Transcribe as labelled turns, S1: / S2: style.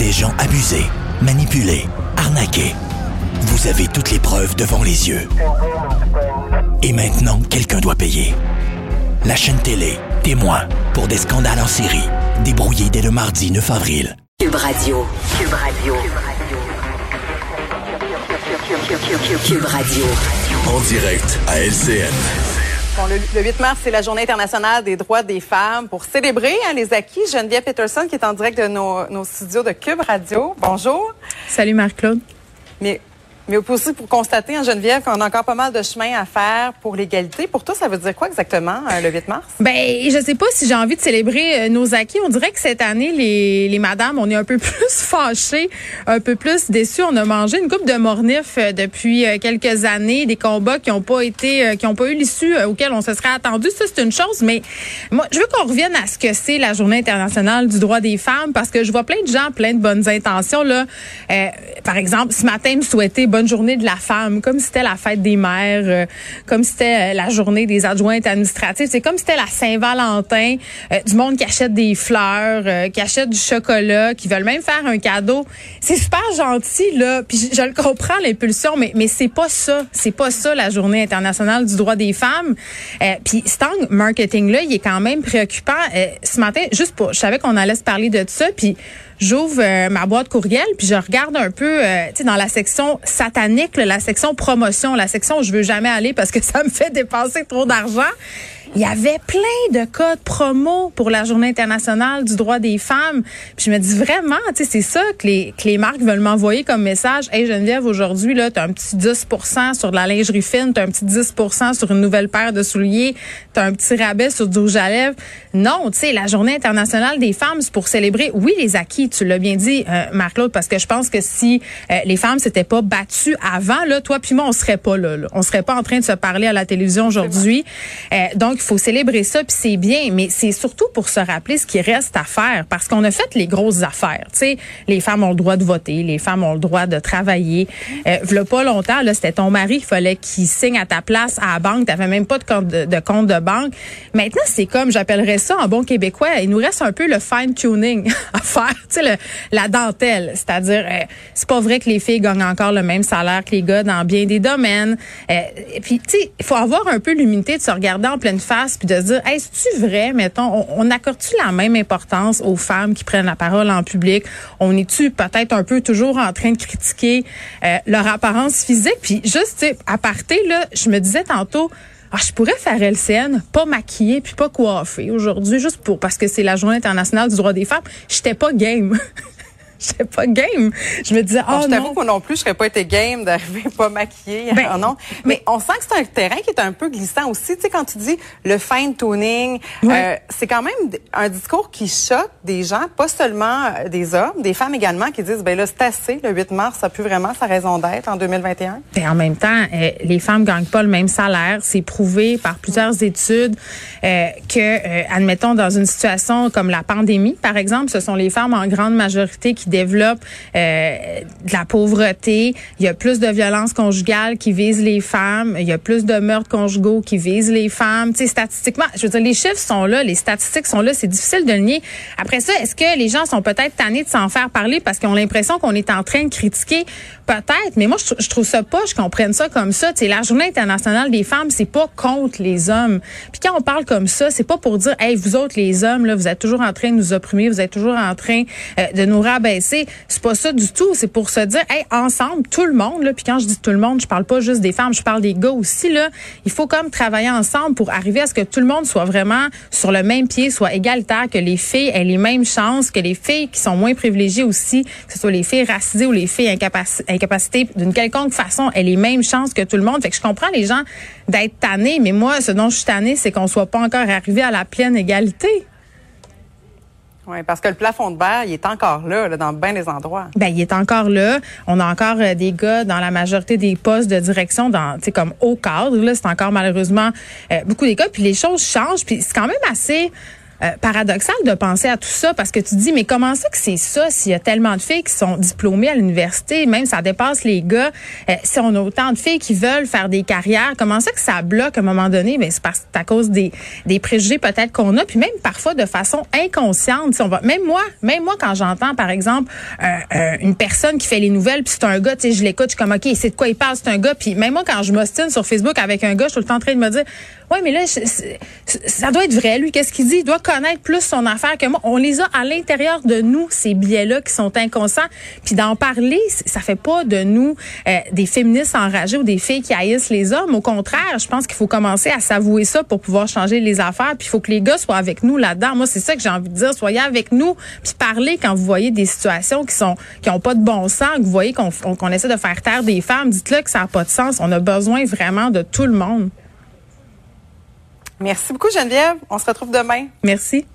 S1: des gens abusés, manipulés, arnaqués. Vous avez toutes les preuves devant les yeux. Et maintenant, quelqu'un doit payer. La chaîne télé, témoin, pour des scandales en série, débrouillés dès le mardi 9 avril.
S2: Cube Radio. Cube Radio. Cube Radio.
S3: En direct à LCN.
S4: Bon, le 8 mars, c'est la Journée internationale des droits des femmes. Pour célébrer les acquis, Geneviève Peterson qui est en direct de nos studios de Cube Radio. Bonjour.
S5: Salut Marc-Claude.
S4: Mais aussi pour constater, Geneviève, qu'on a encore pas mal de chemin à faire pour l'égalité. Pour toi, ça veut dire quoi exactement, le 8 mars?
S5: Ben, je sais pas si j'ai envie de célébrer nos acquis. On dirait que cette année, les madames, on est un peu plus fâchées, un peu plus déçues. On a mangé une coupe de mornif depuis quelques années, des combats qui ont pas eu l'issue auquel on se serait attendu. Ça, c'est une chose, mais moi, je veux qu'on revienne à ce que c'est la Journée internationale du droit des femmes, parce que je vois plein de gens, plein de bonnes intentions, là. Par exemple, ce matin, me souhaiter bonne journée de la femme, comme si c'était la fête des mères, comme si c'était la journée des adjointes administratives. C'est comme si c'était la Saint-Valentin, du monde qui achète des fleurs, qui achète du chocolat, qui veulent même faire un cadeau. C'est super gentil, là, puis je le comprends, l'impulsion, mais c'est pas ça. C'est pas ça, la Journée internationale du droit des femmes. Puis cet angle marketing-là, il est quand même préoccupant. Ce matin, je savais qu'on allait se parler de ça, puis j'ouvre ma boîte courriel, puis je regarde un peu, tu sais, dans la section satanique, la section promotion, la section où je veux jamais aller parce que ça me fait dépenser trop d'argent. Il y avait plein de codes promo pour la Journée internationale du droit des femmes. Puis je me dis vraiment, tu sais, c'est ça que les marques veulent m'envoyer comme message. Hey Geneviève, aujourd'hui, là, t'as un petit 10% sur de la lingerie fine, t'as un petit 10% sur une nouvelle paire de souliers, t'as un petit rabais sur du rouge à lèvres. Non, tu sais, la Journée internationale des femmes, c'est pour célébrer, oui, les acquis, tu l'as bien dit, Marc-Claude, parce que je pense que si les femmes s'étaient pas battues avant, là, toi puis moi, on serait pas là. On serait pas en train de se parler à la télévision aujourd'hui. Donc, il faut célébrer ça, puis c'est bien, mais c'est surtout pour se rappeler ce qui reste à faire, parce qu'on a fait les grosses affaires. Tu sais, les femmes ont le droit de voter, les femmes ont le droit de travailler. V'là pas longtemps, là, c'était ton mari, il fallait qu'il signe à ta place à la banque, t'avais même pas de compte de banque. Maintenant, c'est comme, j'appellerais ça en bon québécois, il nous reste un peu le fine-tuning à faire, tu sais, la dentelle. C'est-à-dire, c'est pas vrai que les filles gagnent encore le même salaire que les gars dans bien des domaines. Puis, tu sais, il faut avoir un peu l'humilité de se regarder en pleine face puis de se dire, hey, c'est-tu vrai, mettons, on accorde-tu la même importance aux femmes qui prennent la parole en public? On est-tu peut-être un peu toujours en train de critiquer leur apparence physique? Puis juste, tu sais, à parté, là, je me disais tantôt, je pourrais faire LCN, pas maquillée puis pas coiffée aujourd'hui, juste parce que c'est la Journée internationale du droit des femmes. J'étais pas game. J'étais pas game. Je me disais,
S4: je t'avoue que moi non plus, je serais pas été game d'arriver pas maquillée. Non. Mais on sent que c'est un terrain qui est un peu glissant aussi. Tu sais, quand tu dis le fine-tuning, c'est quand même un discours qui choque des gens, pas seulement des hommes, des femmes également, qui disent, ben là, c'est assez, le 8 mars, ça a plus vraiment sa raison d'être en 2021.
S5: Et en même temps, les femmes gagnent pas le même salaire. C'est prouvé par plusieurs études que, admettons, dans une situation comme la pandémie, par exemple, ce sont les femmes en grande majorité qui développent de la pauvreté. Il y a plus de violences conjugales qui visent les femmes. Il y a plus de meurtres conjugaux qui visent les femmes. Tu sais, statistiquement, je veux dire, les chiffres sont là, les statistiques sont là. C'est difficile de le nier. Après ça, est-ce que les gens sont peut-être tannés de s'en faire parler parce qu'ils ont l'impression qu'on est en train de critiquer? Peut-être, mais moi, je trouve ça pas, je comprenne ça comme ça. Tu sais, la Journée internationale des femmes, c'est pas contre les hommes. Puis quand on parle comme ça, c'est pas pour dire, hey, vous autres, les hommes, là, vous êtes toujours en train de nous opprimer, vous êtes toujours en train de nous rabaisser. C'est pas ça du tout. C'est pour se dire, hey, ensemble, tout le monde, là, puis quand je dis tout le monde, je parle pas juste des femmes, je parle des gars aussi, là. Il faut comme travailler ensemble pour arriver à ce que tout le monde soit vraiment sur le même pied, soit égalitaire, que les filles aient les mêmes chances, que les filles qui sont moins privilégiées aussi, que ce soit les filles racisées ou les filles incapacitées d'une quelconque façon, aient les mêmes chances que tout le monde. Fait que je comprends les gens d'être tannés, mais moi, ce dont je suis tannée, c'est qu'on soit pas encore arrivé à la pleine égalité.
S4: Oui, parce que le plafond de verre, il est encore là, dans bien des endroits.
S5: Ben, il est encore là. On a encore des gars dans la majorité des postes de direction, dans, tu sais, comme haut cadre. Là, c'est encore malheureusement beaucoup des cas. Puis les choses changent. Puis c'est quand même assez paradoxal de penser à tout ça parce que tu dis, mais comment ça que c'est ça s'il y a tellement de filles qui sont diplômées à l'université, même ça dépasse les gars, si on a autant de filles qui veulent faire des carrières, comment ça que ça bloque à un moment donné? Ben, c'est à cause des préjugés peut-être qu'on a, puis même parfois de façon inconsciente. Si on va, même moi quand j'entends par exemple une personne qui fait les nouvelles, puis c'est un gars, tu sais, je l'écoute, je suis comme OK, c'est de quoi il parle, c'est un gars, puis même moi quand je m'ostine sur Facebook avec un gars, je suis tout le temps en train de me dire ouais, mais là, ça doit être vrai, lui. Qu'est-ce qu'il dit? Il doit connaître plus son affaire que moi. On les a à l'intérieur de nous, ces biais-là qui sont inconscients. Puis d'en parler, ça fait pas de nous des féministes enragées ou des filles qui haïssent les hommes. Au contraire, je pense qu'il faut commencer à s'avouer ça pour pouvoir changer les affaires. Puis il faut que les gars soient avec nous là-dedans. Moi, c'est ça que j'ai envie de dire. Soyez avec nous, puis parlez quand vous voyez des situations qui ont pas de bon sens, que vous voyez qu'on essaie de faire taire des femmes. Dites-le que ça n'a pas de sens. On a besoin vraiment de tout le monde.
S4: Merci beaucoup, Geneviève. On se retrouve demain.
S5: Merci.